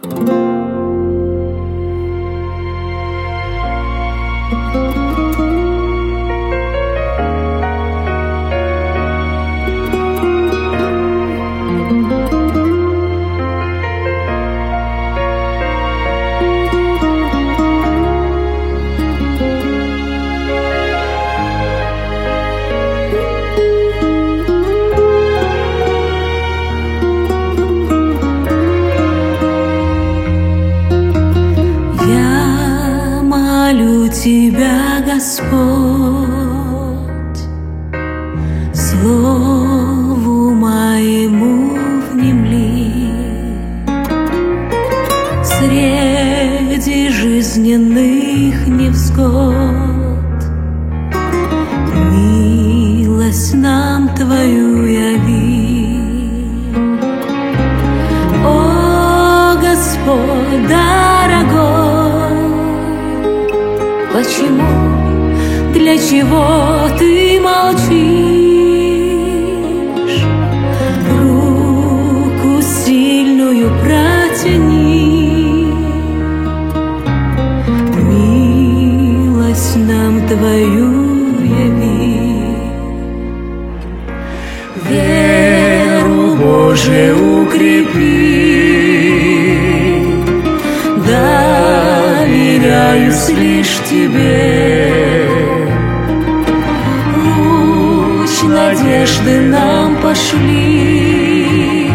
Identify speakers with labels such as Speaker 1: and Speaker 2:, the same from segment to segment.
Speaker 1: Тебя, Господь, слову моему внемли. Среди жизненных невзгод милость нам Твою яви. О, Господь дорогой, почему, для чего Ты молчишь? Руку сильную протяни, милость нам Твою яви. Веру Божию укрепи, доверяюсь лишь Тебе. Луч надежды нам пошли,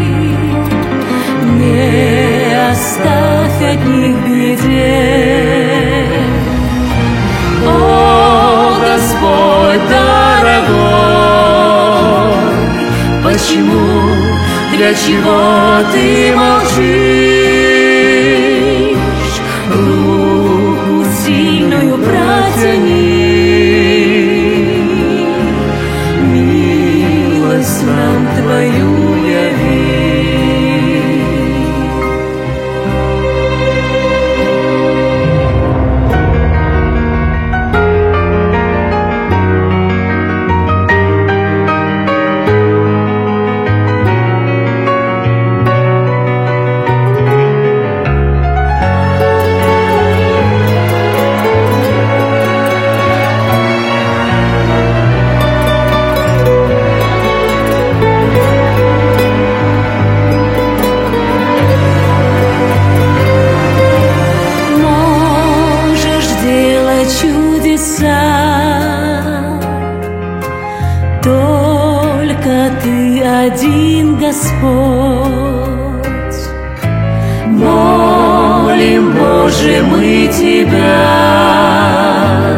Speaker 1: не оставь одних в беде. О, Господь дорогой, почему, для чего Ты молчишь? Руку сильную протяни, милость нам Твою яви. Только Ты один, Господь. Молим, Боже, мы Тебя,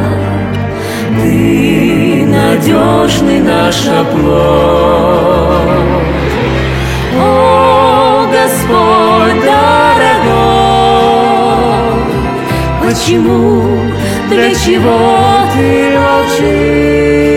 Speaker 1: Ты надежный наш оплот. О, Господь дорогой, почему, для чего Ты молчишь?